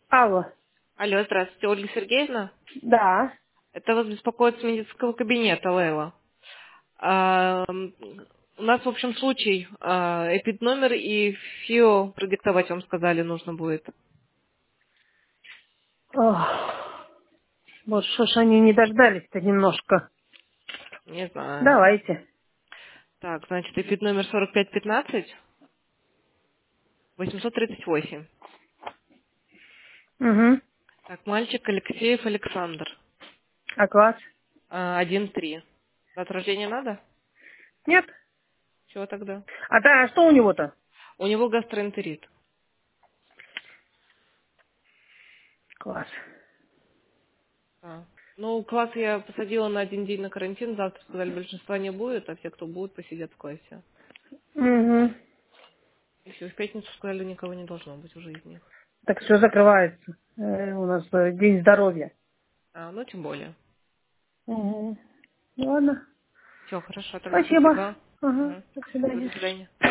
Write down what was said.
Алло. Алло, здравствуйте, Ольга Сергеевна. Да. Это вас беспокоит с медицинского кабинета, Лейла. У нас, в общем, случай, эпид-номер и ФИО продиктовать вам сказали нужно будет. Ох, вот что ж они не дождались-то немножко. Не знаю. Давайте. Так, значит, эпид-номер 4515 838. Угу. Так, мальчик Алексеев Александр. А класс? 1-3. Дата рождения надо? Нет? Чего тогда? А что у него-то? У него гастроэнтерит. Класс. А. Ну, класс я посадила на 1 день на карантин. Завтра сказали, большинства не будет, а все, кто будет, посидят в классе. Угу. И все, в пятницу сказали, никого не должно быть уже из них. Так все закрывается. У нас день здоровья. Ну, тем более. Угу. Ладно. Все, хорошо, тогда Спасибо. спасибо. Ага. Мгм. До До свидания. свидания.